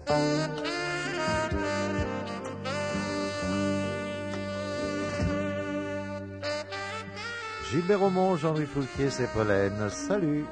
Gilbert Aumont, Jean-Louis Foulquier, c'est Pollen. Salut.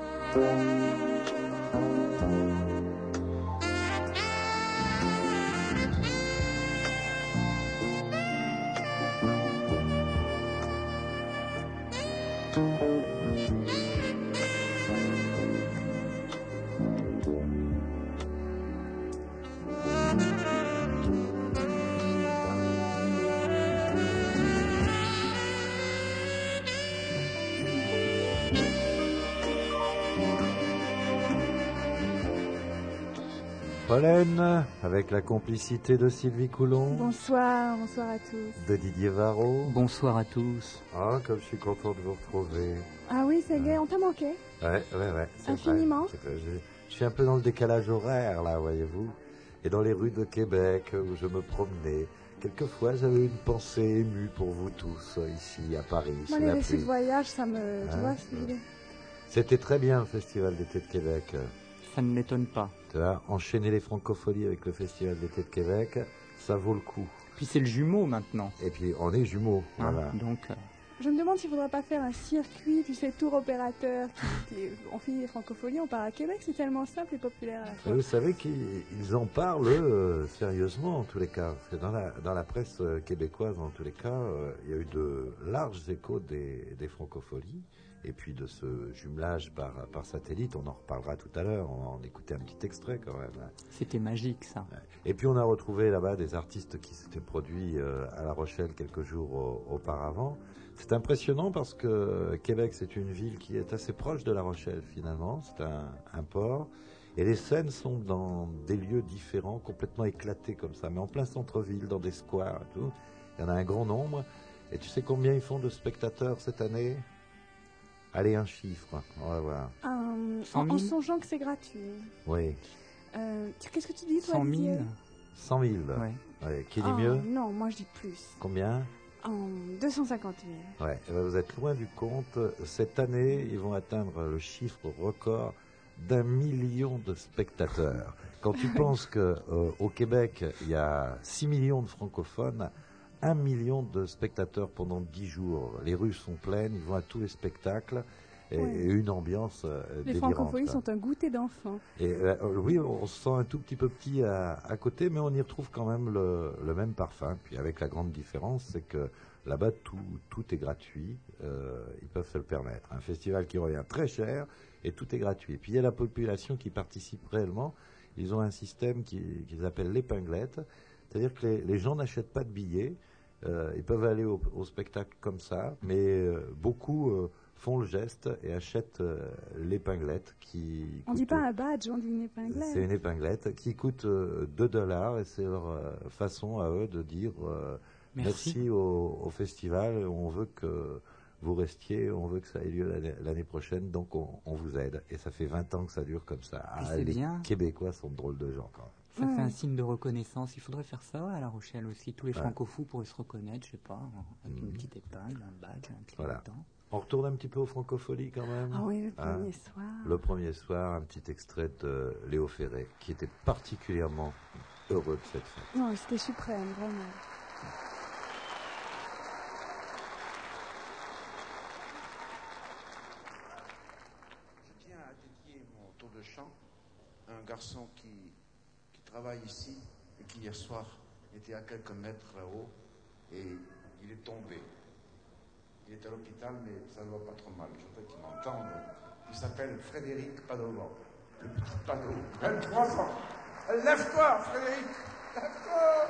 Pollen, avec la complicité de Sylvie Coulon. Bonsoir à tous. De Didier Varro. Bonsoir à tous. Ah, comme je suis content de vous retrouver. Ah oui, c'est gay, on t'a manqué. Ouais, c'est infiniment. Vrai. Je suis un peu dans le décalage horaire, là, voyez-vous. Et dans les rues de Québec, où je me promenais, quelquefois, j'avais une pensée émue pour vous tous, ici, à Paris. Moi, les récits de voyage, ça me... tu vois, C'était très bien, le Festival d'été de Québec. Ça ne m'étonne pas. Tu vois, enchaîner les francopholies avec le Festival d'été de Québec, ça vaut le coup. Puis c'est le jumeau maintenant. Et puis on est jumeaux, voilà. Donc, je me demande s'il ne faudrait pas faire un circuit, tu sais, tour opérateur. On finit les francopholies, on part à Québec, c'est tellement simple et populaire à la fois. Vous savez qu'ils en parlent sérieusement en tous les cas. Parce que dans la presse québécoise, en tous les cas, il y a eu de larges échos des francopholies. Et puis de ce jumelage par satellite, on en reparlera tout à l'heure, on va en écouter un petit extrait quand même. C'était magique ça. Et puis on a retrouvé là-bas des artistes qui s'étaient produits à La Rochelle quelques jours auparavant. C'est impressionnant parce que Québec, c'est une ville qui est assez proche de La Rochelle finalement, c'est un port. Et les scènes sont dans des lieux différents, complètement éclatés comme ça, mais en plein centre-ville, dans des squares et tout. Il y en a un grand nombre. Et tu sais combien ils font de spectateurs cette année ? Allez, un chiffre, on va voir. 100 000 en songeant que c'est gratuit. Oui. Qu'est-ce que tu dis, toi, 100 000 Didier 100 000. Ouais. Qui dit mieux ? Non, moi je dis plus. Combien ? 250 000. Ouais, vous êtes loin du compte. Cette année, ils vont atteindre le chiffre record d'1 million de spectateurs. Quand tu penses qu'au Québec, il y a 6 millions de francophones, 1 million de spectateurs pendant 10 jours. Les rues sont pleines, ils vont à tous les spectacles et une ambiance délirante. Les francophonies sont un goûter d'enfant. Et oui, on se sent un tout petit peu petit à côté, mais on y retrouve quand même le même parfum. Puis avec la grande différence, c'est que là-bas, tout est gratuit. Ils peuvent se le permettre. Un festival qui revient très cher et tout est gratuit. Et puis il y a la population qui participe réellement. Ils ont un système qu'ils appellent l'épinglette. C'est-à-dire que les gens n'achètent pas de billets, ils peuvent aller au spectacle comme ça, mais beaucoup font le geste et achètent l'épinglette qui... On ne dit pas un badge, on dit une épinglette. C'est une épinglette qui coûte $2 et c'est leur façon à eux de dire merci au festival, on veut que vous restiez, on veut que ça ait lieu l'année prochaine, donc on vous aide. Et ça fait 20 ans que ça dure comme ça. Les bien. Québécois sont drôles de gens quand même. Ça fait un signe de reconnaissance. Il faudrait faire ça à La Rochelle aussi. Tous les francophos pourraient se reconnaître, je sais pas, avec une petite épingle, un badge, un clignotant. On retourne un petit peu aux francopholies quand même. Ah oui, le premier soir. Le premier soir, un petit extrait de Léo Ferré, qui était particulièrement heureux de cette fête. Non, c'était suprême, vraiment. Je tiens à dédier mon tour de chant à un garçon qui travaille ici et qui hier soir était à quelques mètres là-haut et il est tombé. Il est à l'hôpital, mais ça ne va pas trop mal. Je voudrais qu'il m'entende. Il s'appelle Frédéric Padovan. Le petit Pado. 23 ans. Lève-toi, Frédéric. Lève-toi.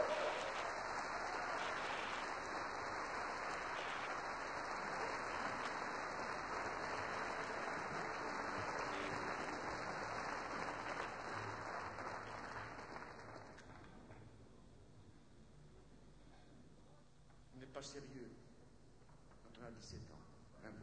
On n'est pas sérieux quand on a 17 ans. Rimbaud.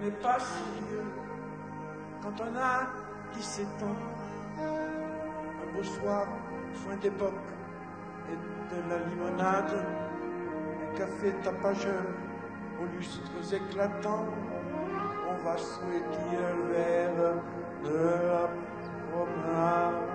n'est pas sérieux quand on a 17 ans. Un beau soir, fin d'époque et de la limonade, un café tapageur aux lustres éclatants. On va souhaiter un verre de la promenade.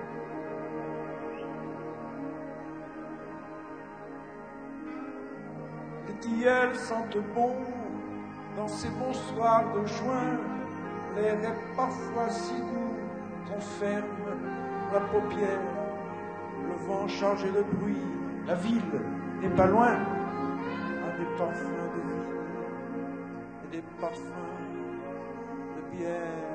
Les tilleuls sentent bon dans ces bons soirs de juin. L'air est parfois si doux qu'on ferme la paupière. Le vent chargé de bruit, la ville n'est pas loin. A des parfums de vie et des parfums de bière.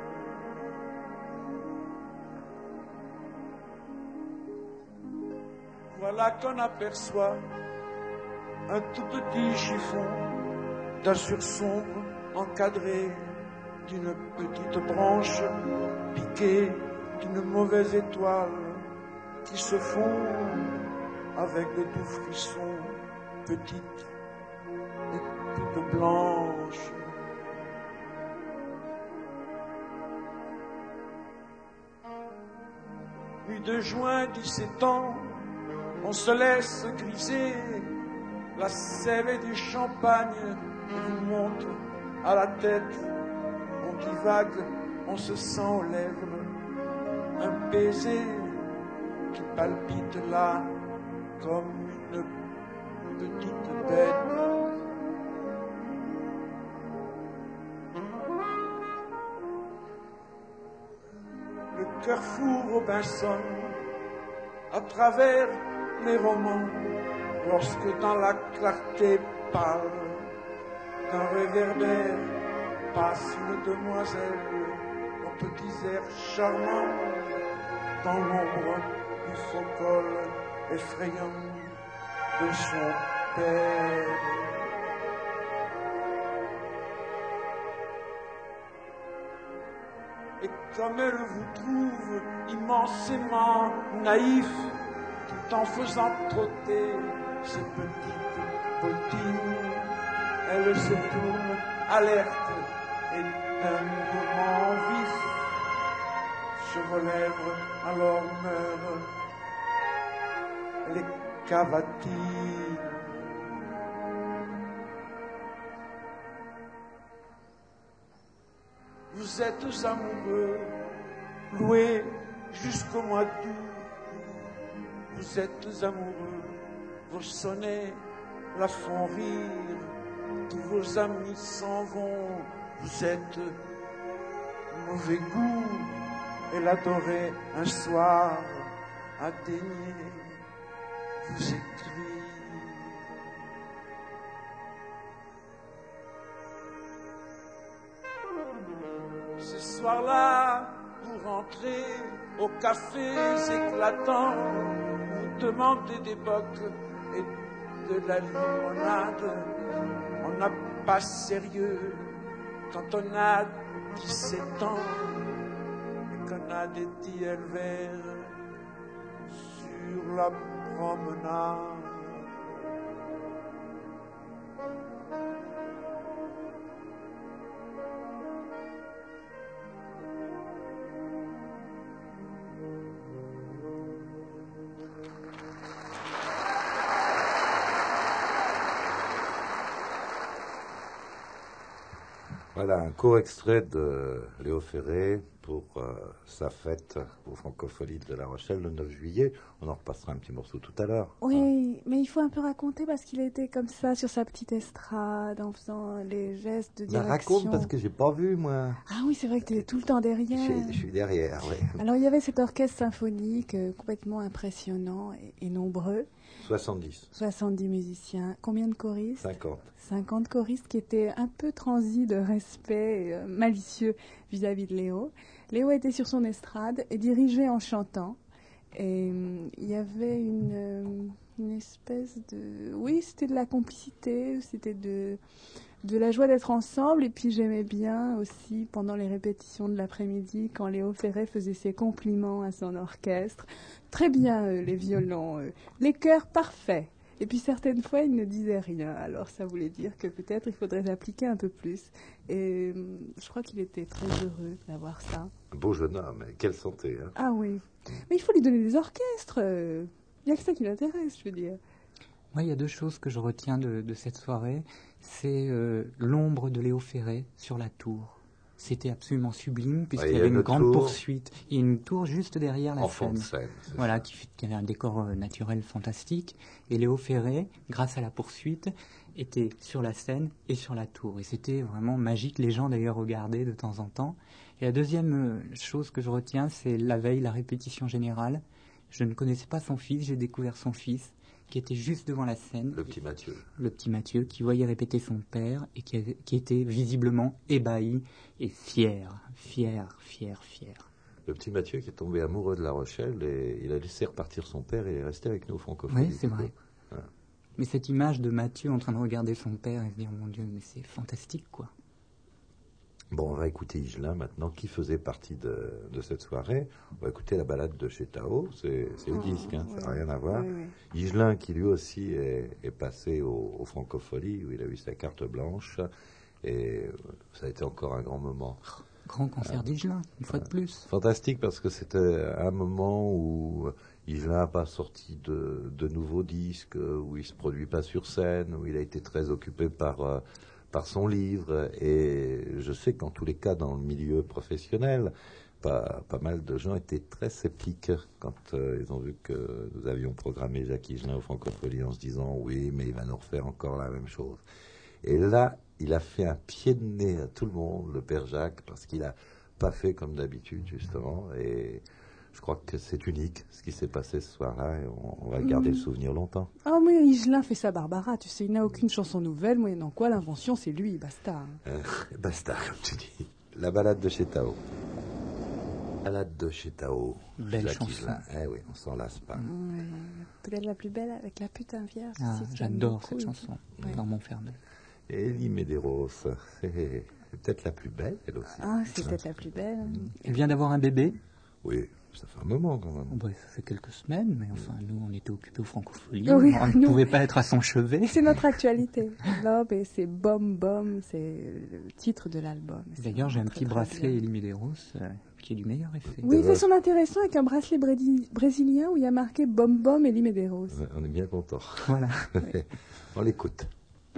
Voilà qu'on aperçoit un tout petit chiffon d'azur sombre encadré d'une petite branche piquée d'une mauvaise étoile qui se fond avec de doux frissons, petite et toute blanche. Nuit de juin, 17 ans, on se laisse griser, la sève et du champagne vous monte à la tête, on divague, on se sent aux lèvres, un baiser qui palpite là comme une petite bête. Le cœur fou Robinson à travers les romans, lorsque dans la clarté pâle d'un réverbère passe une demoiselle aux petits airs charmants dans l'ombre du faux col effrayant de son père. Et comme elle vous trouve immensément naïf, tout en faisant trotter ses petites bottines, elle se tourne alerte et d'un mouvement vif, sur vos lèvres alors meurent les cavatines. Vous êtes amoureux, loués jusqu'au mois d'août. Vous êtes amoureux, vos sonnets la font rire. Tous vos amis s'en vont, vous êtes mauvais goût. Et l'adorer un soir à daigner vous écrit. Ce soir-là, vous rentrez au café éclatant, vous demandez des bocs et de la limonade. On n'a pas sérieux quand on a 17 ans et qu'on a des tilleuls verts sur la promenade. Voilà un court extrait de Léo Ferré pour sa fête aux Francopholies de La Rochelle le 9 juillet. On en repassera un petit morceau tout à l'heure. Oui, mais il faut un peu raconter parce qu'il était comme ça sur sa petite estrade en faisant les gestes de direction. Raconte parce que j'ai pas vu moi. Ah oui, c'est vrai que tu es tout le temps derrière. Je suis derrière, oui. Alors il y avait cet orchestre symphonique complètement impressionnant et nombreux. 70 musiciens. Combien de choristes? 50 choristes qui étaient un peu transis de respect et malicieux vis-à-vis de Léo. Léo était sur son estrade et dirigeait en chantant. Et il y avait une espèce de... Oui, c'était de la complicité, c'était de la joie d'être ensemble. Et puis j'aimais bien aussi, pendant les répétitions de l'après-midi, quand Léo Ferré faisait ses compliments à son orchestre. Très bien, les violons, les chœurs parfaits. Et puis certaines fois, il ne disait rien. Alors ça voulait dire que peut-être il faudrait appliquer un peu plus. Et je crois qu'il était très heureux d'avoir ça. Un beau jeune homme, et quelle santé. Hein. Ah oui. Mais il faut lui donner des orchestres. Il n'y a que ça qui l'intéresse, je veux dire. Moi, il y a deux choses que je retiens de cette soirée. C'est l'ombre de Léo Ferré sur la tour. C'était absolument sublime, puisqu'il y avait une grande poursuite. Il y a une tour juste derrière la scène. En fond de scène. Voilà, qui avait un décor naturel fantastique. Et Léo Ferré, grâce à la poursuite, était sur la scène et sur la tour. Et c'était vraiment magique. Les gens, d'ailleurs, regardaient de temps en temps. Et la deuxième chose que je retiens, c'est la veille, la répétition générale. Je ne connaissais pas son fils, j'ai découvert son fils, qui était juste devant la scène. Le petit Mathieu. Le petit Mathieu, qui voyait répéter son père et qui était visiblement ébahi et fier. Le petit Mathieu qui est tombé amoureux de La Rochelle et il a laissé repartir son père et il est resté avec nous au Francophonie. Oui, c'est vrai. Voilà. Mais cette image de Mathieu en train de regarder son père et se dire, mon Dieu, mais c'est fantastique, quoi. Bon, on va écouter Higelin maintenant, qui faisait partie de cette soirée. On va écouter la balade de chez Tao, c'est le disque, hein, ça n'a rien à voir. Oui. Higelin qui lui aussi est passé au Francophonie, où il a eu sa carte blanche, et ça a été encore un grand moment. Grand concert d'Higelin, une fois de plus. Fantastique, parce que c'était un moment où Higelin n'a pas sorti de nouveaux disques, où il ne se produit pas sur scène, où il a été très occupé par son livre, et je sais qu'en tous les cas dans le milieu professionnel, pas mal de gens étaient très sceptiques quand ils ont vu que nous avions programmé Jacques Higelin au Francophonie en se disant oui, mais il va nous refaire encore la même chose. Et là, il a fait un pied de nez à tout le monde, le père Jacques, parce qu'il n'a pas fait comme d'habitude justement, et je crois que c'est unique ce qui s'est passé ce soir-là, et on va garder le souvenir longtemps. Ah mais Higelin fait ça Barbara, tu sais, il n'a aucune chanson nouvelle, moyennant quoi l'invention c'est lui, basta. Basta, comme tu dis. La balade de chez Tao. Balade de chez Tao. Belle chanson. Eh oui, on s'en lasse pas. Peut-être la plus belle avec la putain vierge. Ah, si j'adore cette chanson, dans Montfermeil. Elie Medeiros, c'est peut-être la plus belle, elle aussi. Ah, c'est peut-être la plus belle. Elle vient d'avoir un bébé. Oui, ça fait un moment quand même. Bon, ça fait quelques semaines, mais enfin, nous, on était occupés au Francophonie. Oui, on ne pouvait pas être à son chevet. C'est notre actualité. Là, c'est Bom Bom, c'est le titre de l'album. D'ailleurs, j'ai un petit bracelet Elie Medeiros qui est du meilleur effet. Oui, il fait son intéressant avec un bracelet brésilien où il y a marqué Bom Bom Elie Medeiros. On est bien content. Voilà. On l'écoute.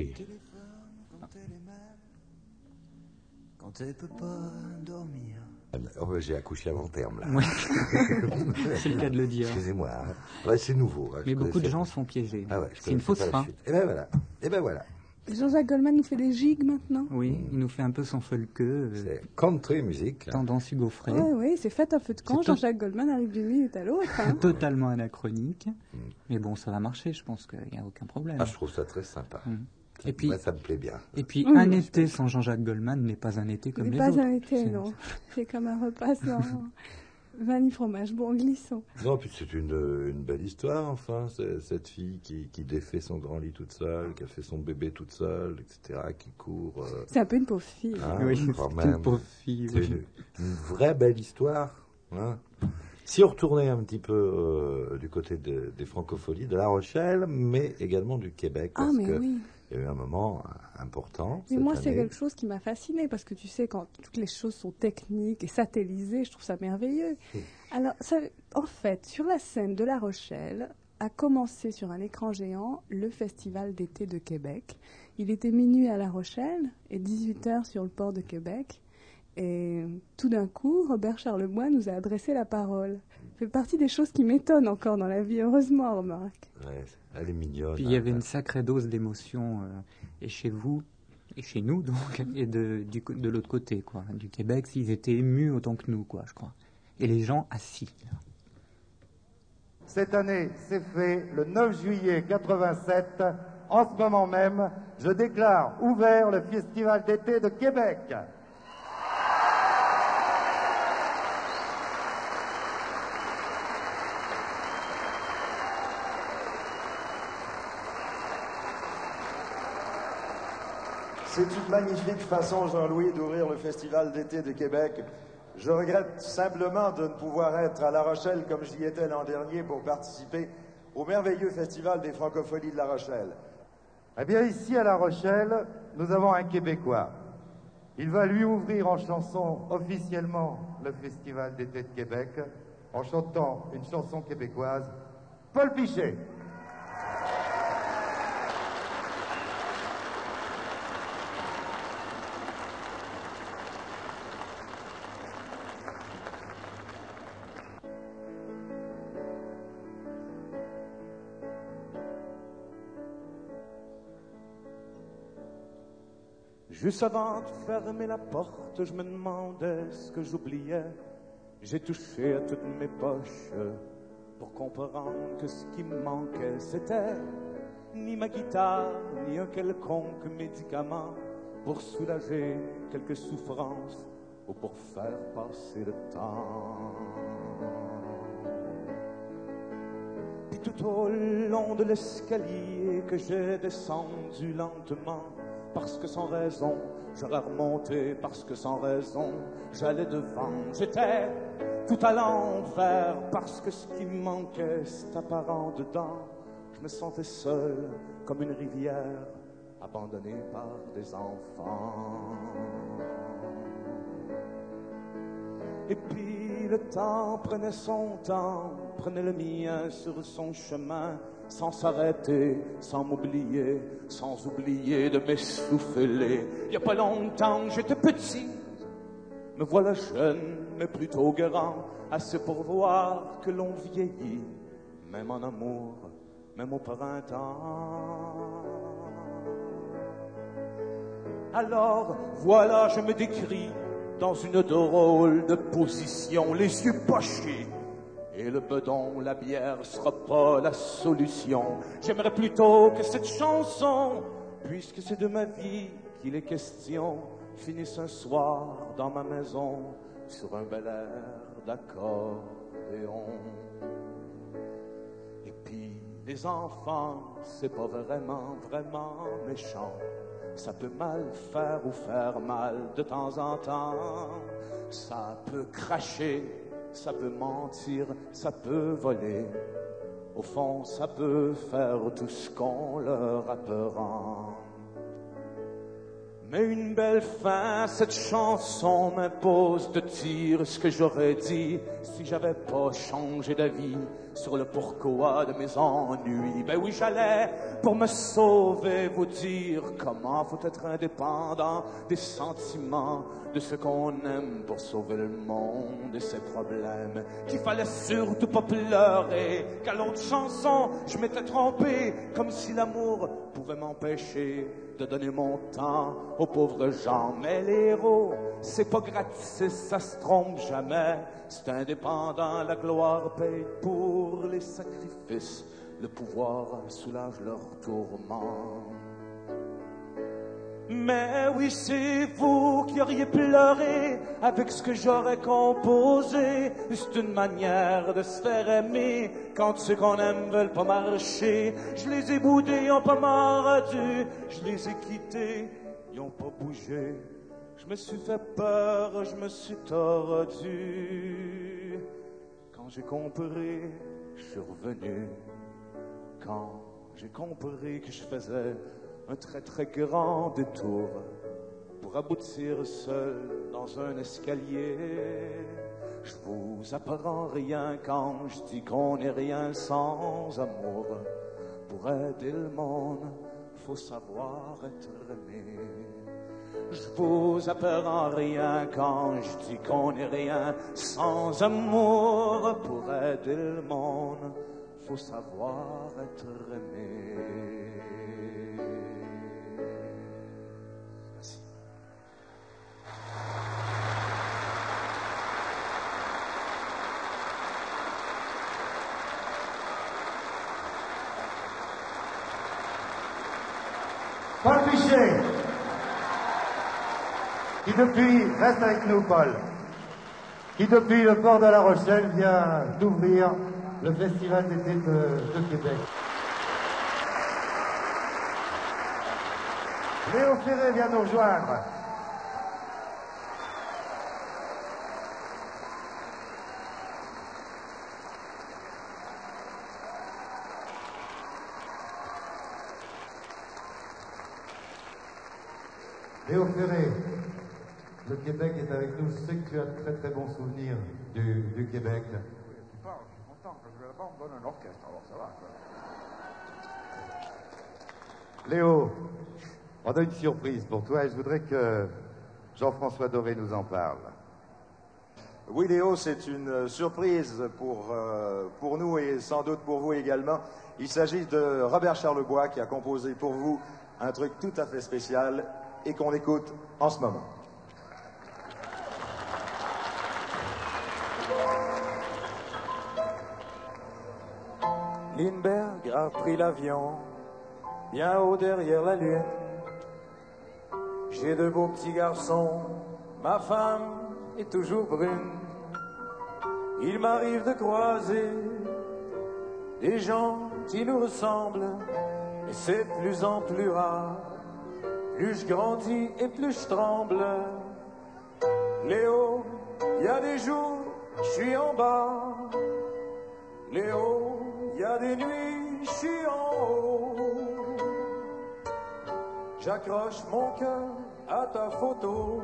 Quand elle peut pas dormir. Oh, j'ai accouché avant terme, là. Oui. C'est le cas de le dire. Excusez-moi. Ouais, c'est nouveau. Mais beaucoup de gens sont piégés. Ah ouais, c'est une fausse fin. Et ben voilà. Et ben voilà. Jean-Jacques Goldman nous fait des gigs maintenant. Oui, il nous fait un peu son folk. C'est country music. Tendance Hugo Frey. Oui, c'est fait un feu de camp. Jean-Jacques Goldman arrive d'une minute à l'autre. Hein. Totalement anachronique. Mais bon, ça va marcher, je pense qu'il n'y a aucun problème. Ah, je trouve ça très sympa. Et puis, moi, ça me plaît bien. Et puis, un été sans Jean-Jacques Goldman n'est pas un été comme les autres. N'est pas un été, non. C'est comme un repas sans vanille fromage. Bon, glissons. Non, puis c'est une belle histoire, enfin, cette fille qui défait son grand lit toute seule, qui a fait son bébé toute seule, etc., qui court. C'est un peu une pauvre fille. Hein, oui, quand c'est même. une pauvre fille. C'est une vraie belle histoire. Hein. Si on retournait un petit peu du côté des francophonies, de La Rochelle, mais également du Québec, parce que il y a eu un moment important. Mais moi, c'est quelque chose qui m'a fascinée, parce que tu sais, quand toutes les choses sont techniques et satellisées, je trouve ça merveilleux. Alors, en fait, sur la scène de La Rochelle, a commencé sur un écran géant le Festival d'été de Québec. Il était minuit à La Rochelle et 18h sur le port de Québec. Et tout d'un coup, Robert Charlebois nous a adressé la parole. Ça fait partie des choses qui m'étonnent encore dans la vie, heureusement, remarque. Ouais, elle est mignonne. Puis il y avait une sacrée dose d'émotion, et chez vous, et chez nous, donc, et de l'autre côté, quoi. Du Québec, s'ils étaient émus autant que nous, quoi, je crois. Et les gens assis. Cette année, c'est fait le 9 juillet 87. En ce moment même, je déclare ouvert le Festival d'été de Québec. C'est une magnifique façon, Jean-Louis, d'ouvrir le Festival d'été de Québec. Je regrette simplement de ne pouvoir être à La Rochelle comme j'y étais l'an dernier pour participer au merveilleux festival des Francophonies de La Rochelle. Eh bien, ici à La Rochelle, nous avons un Québécois. Il va lui ouvrir en chanson officiellement le Festival d'été de Québec, en chantant une chanson québécoise, Paul Pichet. Juste avant de fermer la porte, je me demandais ce que j'oubliais. J'ai touché à toutes mes poches pour comprendre que ce qui me manquait, c'était ni ma guitare, ni un quelconque médicament pour soulager quelques souffrances ou pour faire passer le temps. Puis tout au long de l'escalier que j'ai descendu lentement, parce que sans raison, j'aurais remonté, parce que sans raison, j'allais devant. J'étais tout à l'envers, parce que ce qui me manquait, c'est apparent dedans. Je me sentais seul, comme une rivière, abandonnée par des enfants. Et puis le temps prenait son temps, prenait le mien sur son chemin, sans s'arrêter, sans m'oublier, sans oublier de m'essouffler. Il y a pas longtemps, j'étais petit, me voilà jeune, mais plutôt grand, assez pour voir que l'on vieillit, même en amour, même au printemps. Alors, voilà, je me décris dans une drôle de position, les yeux pochés. Et le bedon, la bière sera pas la solution. J'aimerais plutôt que cette chanson, puisque c'est de ma vie qu'il est question, finisse un soir dans ma maison sur un bel air d'accordéon. Et puis les enfants, c'est pas vraiment méchant. Ça peut mal faire ou faire mal de temps en temps. Ça peut cracher, ça peut mentir, ça peut voler. Au fond, ça peut faire tout ce qu'on leur apprend. Mais une belle fin, cette chanson m'impose de dire ce que j'aurais dit si j'avais pas changé d'avis sur le pourquoi de mes ennuis. Ben oui, j'allais, pour me sauver, vous dire comment faut être indépendant des sentiments de ce qu'on aime pour sauver le monde et ses problèmes. Qu'il fallait surtout pas pleurer, qu'à l'autre chanson, je m'étais trompé, comme si l'amour pouvait m'empêcher de donner mon temps aux pauvres gens. Mais les héros, c'est pas gratis, ça se trompe jamais. C'est indépendant, la gloire paye pour les sacrifices. Le pouvoir soulage leurs tourments. Mais oui, c'est vous qui auriez pleuré avec ce que j'aurais composé. C'est une manière de se faire aimer quand ceux qu'on aime veulent pas marcher. Je les ai boudés, ils ont pas mordu. Je les ai quittés, ils ont pas bougé. Je me suis fait peur, je me suis tordu. Quand j'ai compris, je suis revenu. Quand j'ai compris que je faisais un très très grand détour pour aboutir seul dans un escalier. Je vous apprends rien quand je dis qu'on n'est rien sans amour. Pour aider le monde, faut savoir être aimé. Je vous apprends rien quand je dis qu'on n'est rien sans amour. Pour aider le monde, faut savoir être aimé. Paul Pichet, qui depuis, reste avec nous Paul, qui depuis le port de La Rochelle vient d'ouvrir le Festival d'été de Québec. Léo Ferré vient nous rejoindre. Léo Ferré, le Québec est avec nous. Je sais que tu as de très très bons souvenirs du Québec. Je suis content. Quand je vais là-bas, on me donne un orchestre, alors ça va. Léo, on a une surprise pour toi et je voudrais que Jean-François Doré nous en parle. Oui, Léo, c'est une surprise pour nous et sans doute pour vous également. Il s'agit de Robert Charlebois qui a composé pour vous un truc tout à fait spécial et qu'on écoute en ce moment. Lindbergh a pris l'avion, bien haut derrière la lune. J'ai de beaux petits garçons, ma femme est toujours brune. Il m'arrive de croiser des gens qui nous ressemblent, et c'est de plus en plus rare. Plus je grandis et plus je tremble. Léo, il y a des jours, je suis en bas. Léo, il y a des nuits, je suis en haut. J'accroche mon cœur à ta photo.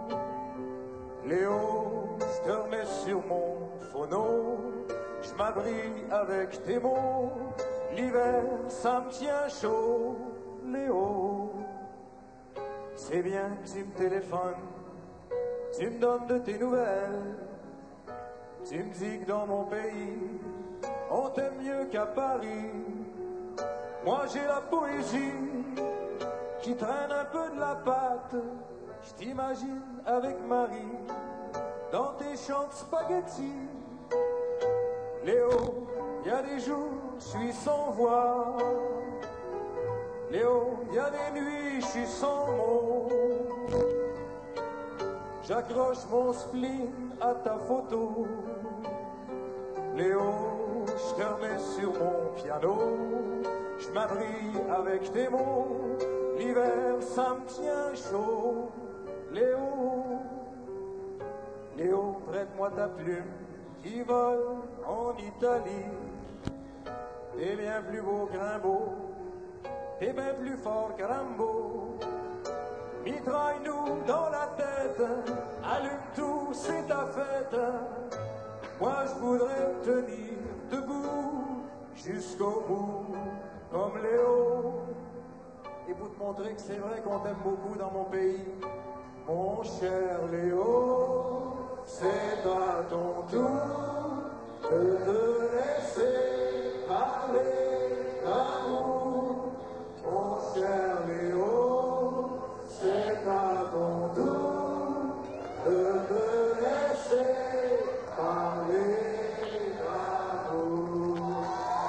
Léo, je te remets sur mon phono. Je m'abris avec tes mots. L'hiver, ça me tient chaud. Léo, c'est bien que tu me téléphones. Tu me donnes de tes nouvelles. Tu me dis que dans mon pays, on t'aime mieux qu'à Paris. Moi j'ai la poésie qui traîne un peu de la patte. Je t'imagine avec Marie dans tes champs de spaghettis. Léo, il y a des jours, je suis sans voix. Léo, il y a des nuits, je suis sans mots. J'accroche mon spleen à ta photo. Léo, je te remets sur mon piano. Je m'abris avec tes mots. L'hiver, ça me tient chaud. Léo, Léo, prête-moi ta plume qui vole en Italie. T'es bien plus beau que Rimbaud, t'es bien plus fort que Rambo. Mitraille-nous dans la tête, allume tout, c'est ta fête. Moi je voudrais me tenir debout jusqu'au bout, comme Léo. Et pour te montrer que c'est vrai qu'on t'aime beaucoup dans mon pays, mon cher Léo, c'est à ton tour de te laisser parler d'amour. Mon cher Léo, c'est à ton tour de te laisser parler d'amour.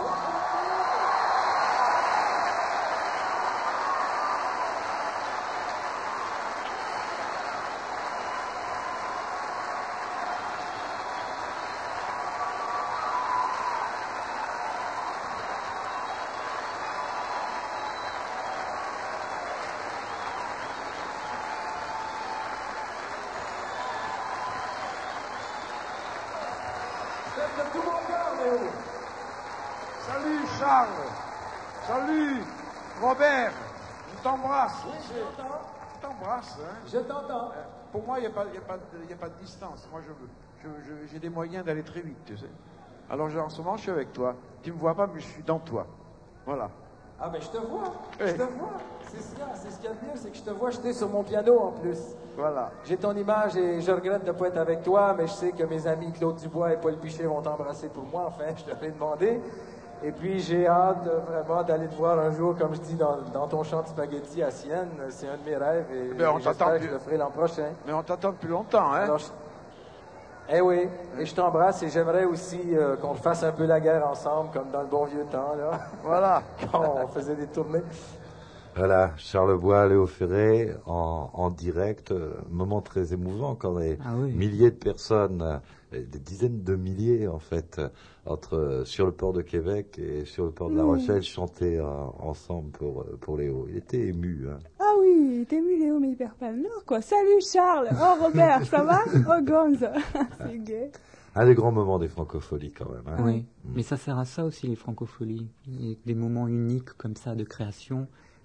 De tout mon cœur, Léo. Salut Charles. Salut Robert. Je t'embrasse. Oui, je t'entends. Je t'embrasse. Hein. Je t'entends. Pour moi, il n'y a, pas de distance. Moi, j'ai des moyens d'aller très vite, tu sais. Alors, en ce moment, je suis avec toi. Tu ne me vois pas, mais je suis dans toi. Voilà. Ah, ben je te vois. Oui. Je te vois. C'est ce qu'il y a de mieux, c'est que je te vois jeter sur mon piano en plus. Voilà. J'ai ton image et je regrette de ne pas être avec toi, mais je sais que mes amis Claude Dubois et Paul Pichet vont t'embrasser pour moi. Enfin, je te l'ai demandé. Et puis, j'ai hâte vraiment d'aller te voir un jour, comme je dis, dans ton champ de spaghettis à Sienne. C'est un de mes rêves et Ben, on j'espère t'attend que je le ferai l'an prochain. Mais on t'attend depuis longtemps, hein. Alors, eh oui, et je t'embrasse et j'aimerais aussi qu'on fasse un peu la guerre ensemble, comme dans le bon vieux temps, là. Voilà. Quand on faisait des tournées. Voilà, Charlebois, Léo Ferré, en direct, moment très émouvant quand des milliers de personnes, des dizaines de milliers en fait, sur le port de Québec et sur le port de La Rochelle, chantaient ensemble pour Léo. Il était ému. Hein. Ah oui, il était ému, Léo, mais il perd pas le nord, quoi. Salut Charles. Oh Robert, ça va? Oh Gonz. C'est gay. Un des grands moments des francopholies quand même. Hein. Oui, mais ça sert à ça aussi les francopholies. Des moments uniques comme ça de création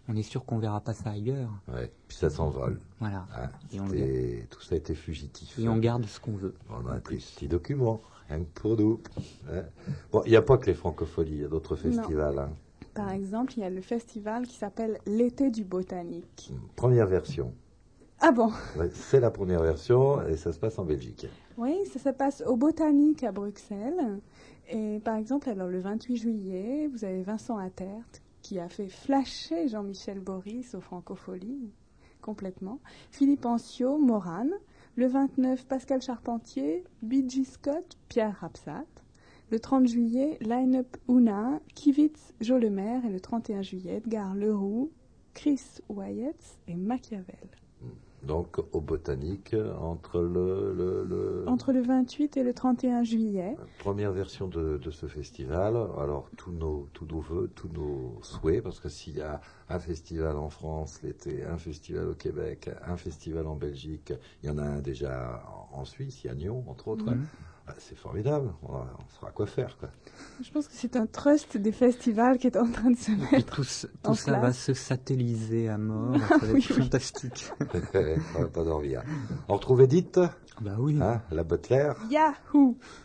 on est sûr qu'on verra pas ça ailleurs. Ouais. Puis ça s'envole. Voilà. Hein, Et tout ça a été fugitif. Et on garde ce qu'on veut. On a un petit document, rien que pour nous. Hein. Bon, il n'y a pas que les francopholies, il y a d'autres festivals. Hein. Par exemple, il y a le festival qui s'appelle l'Été du Botanique. Première version. Ah bon? Ouais, c'est la première version et ça se passe en Belgique. Oui, ça se passe au Botanique à Bruxelles. Et par exemple, alors le 28 juillet, vous avez Vincent Attert qui a fait flasher Jean-Michel Boris aux francopholies, complètement. Philippe Ancio, Morane. Le 29, Pascal Charpentier, B.G. Scott, Pierre Rapsat. Le 30 juillet, line-up Ouna, Kivitz, Jo Lemaire. Et le 31 juillet, Edgar Leroux, Chris Wyeth et Machiavel. Donc au Botanique, entre entre le 28 et le 31 juillet. Première version de ce festival. Alors tous nos vœux, tous nos souhaits, parce que s'il y a un festival en France l'été, un festival au Québec, un festival en Belgique, il y en a un déjà en Suisse, il y a Nyon entre autres. C'est formidable, on saura quoi faire, quoi. Je pense que c'est un trust des festivals qui est en train de se mettre tout ça va se satelliser à mort, ça va être fantastique. On va pas dormir. On retrouve Edith, bah oui. Hein, la Butler. Yahoo!